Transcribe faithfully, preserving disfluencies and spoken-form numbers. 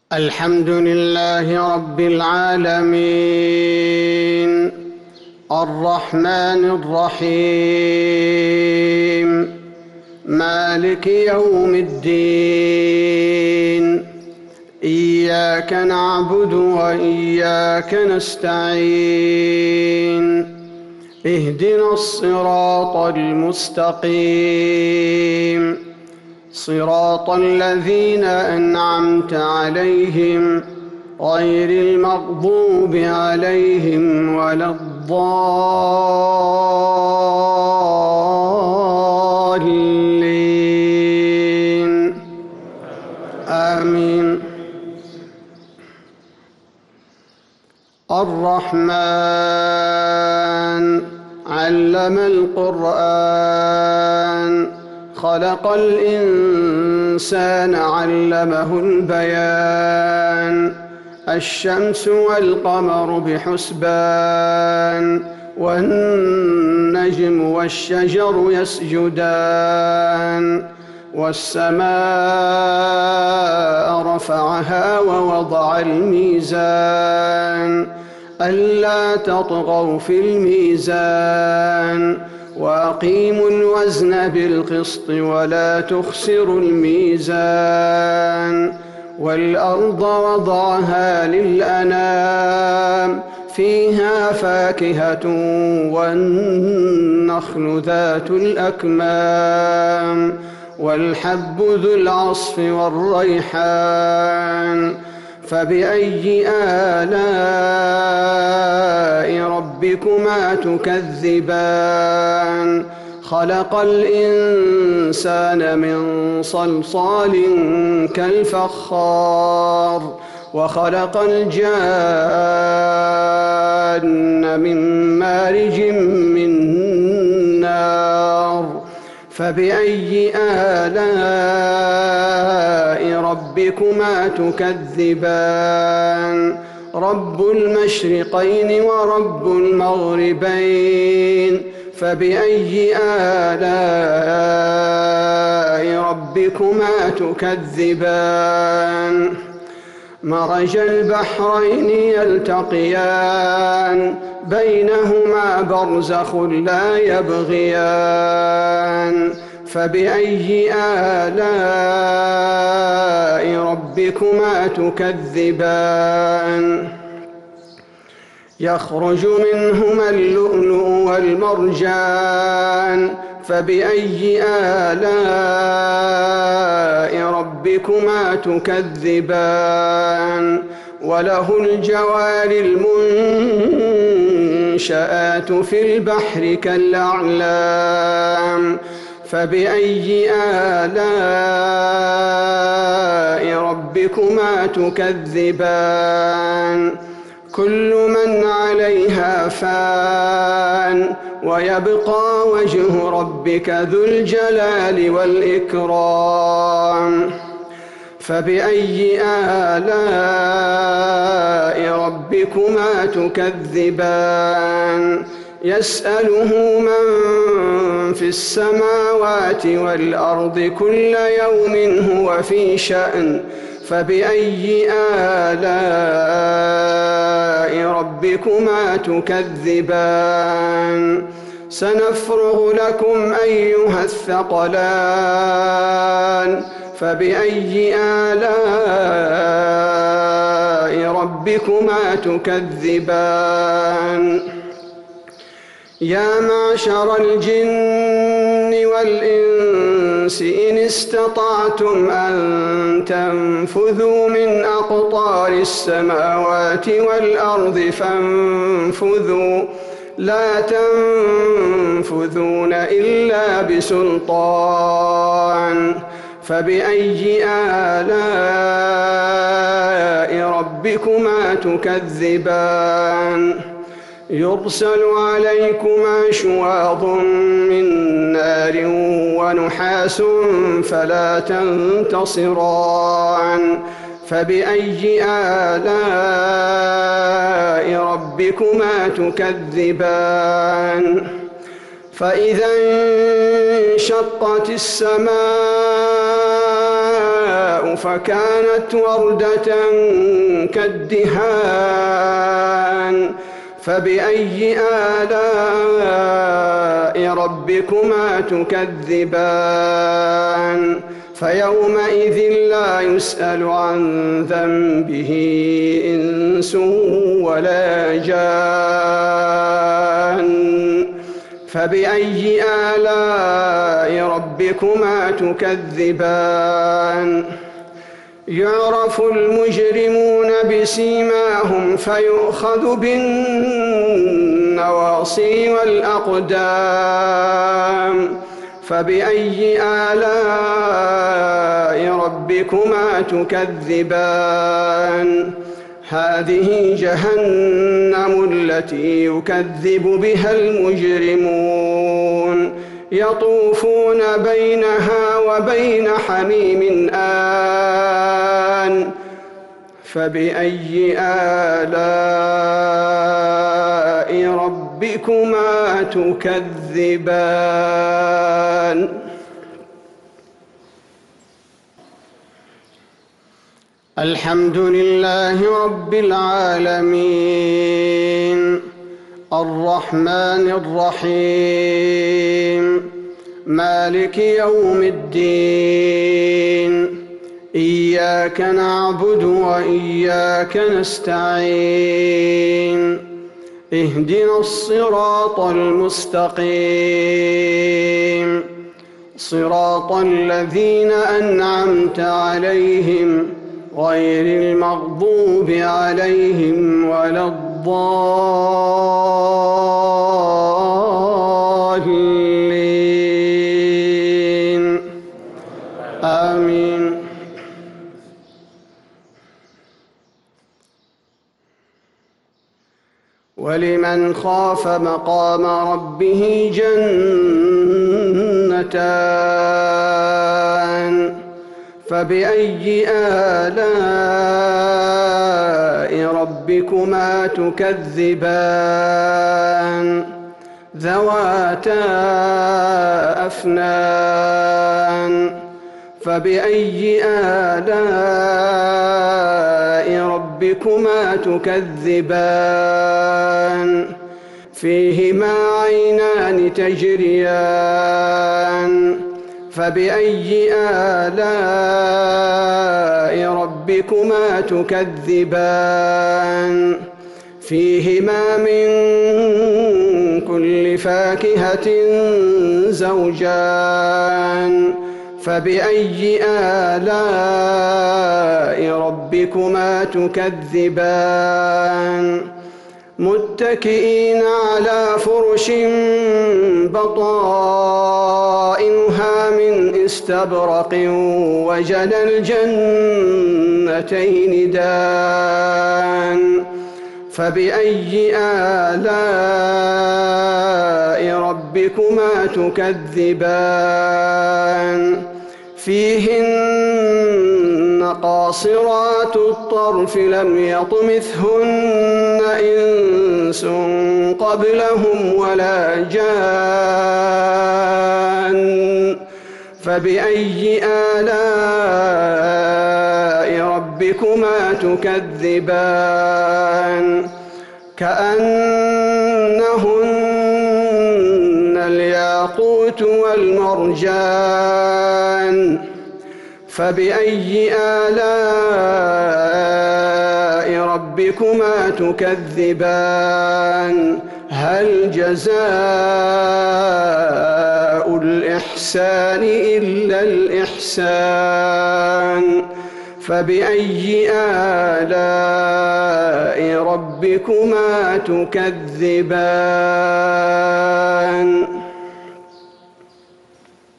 الحمد لله رب العالمين الرحمن الرحيم مالك يوم الدين إياك نعبد وإياك نستعين اهدنا الصراط المستقيم صراط الذين أنعمت عليهم غير المغضوب عليهم ولا الضالين آمين. الرحمن علم القرآن خلق الإنسان علمه البيان الشمس والقمر بحسبان والنجم والشجر يسجدان والسماء رفعها ووضع الميزان ألا تطغوا في الميزان وأقيموا الوزن بالقسط ولا تخسروا الميزان والأرض وضعها للأنام فيها فاكهة والنخل ذات الأكمام والحب ذو العصف والريحان فبأي آلاء ربكما تكذبان خلق الإنسان من صلصال كالفخار وخلق الجان من مارج من نار فبأي آلاء ربكما تكذبان رب المشرقين ورب المغربين فبأي آلاء ربكما تكذبان مرج البحرين يلتقيان بينهما برزخ لا يبغيان فبأي آلاء ربكما تكذبان يخرج منهما اللؤلؤ والمرجان فبأي آلاء ربكما تكذبان وله الجوار المنشآت في البحر كالأعلام فبأي آلاء ربكما تكذبان كل من عليها فان ويبقى وجه ربك ذو الجلال والإكرام فبأي آلاء ربكما تكذبان يسأله من في السماوات والأرض كل يوم هو في شأن فبأي آلاء ربكما تكذبان سنفرغ لكم أيها الثقلان فبأي آلاء ربكما تكذبان يا معشر الجن والإنس إن استطعتم أن تنفذوا من أقطار السماوات والأرض فانفذوا لا تنفذون إلا بسلطان فبأي آلاء ربكما تكذبان يرسل عليكما شواظ من نار ونحاس فلا تنتصران فبأي آلاء ربكما تكذبان فإذا انشقت السماء السماء فكانت وردة كالدهان فبأي آلاء ربكما تكذبان فيومئذ لا يسأل عن ذنبه إنس ولا جان فبأي آلاء ربكما تكذبان يعرف المجرمون بسيماهم فيؤخذ بالنواصي والأقدام فبأي آلاء ربكما تكذبان هذه جهنم التي يكذب بها المجرمون يطوفون بينها وبين حميم آن فبأي آلاء ربكما تكذبان الحمد لله رب العالمين الرحمن الرحيم مالك يوم الدين إياك نعبد وإياك نستعين اهدنا الصراط المستقيم صراط الذين أنعمت عليهم غير المغضوب عليهم ولا الضالين آمين. ولمن خاف مقام ربه جنتان فبأي آلاء ربكما تكذبان ذواتا أفنان فبأي آلاء ربكما تكذبان فيهما عينان تجريان فبأي آلاء ربكما تكذبان فيهما من كل فاكهة زوجان فبأي آلاء ربكما تكذبان متكئين على فرش بطائنها من استبرق وجنى الجنتين دان فبأي آلاء ربكما تكذبان فيهن قاصرات الطرف لم يطمثهن إنس قبلهم ولا جان فبأي آلاء ربكما تكذبان كأنهن الياقوت والمرجان فبأي آلاء ربكما تكذبان هل جزاء الإحسان إلا الإحسان فبأي آلاء ربكما تكذبان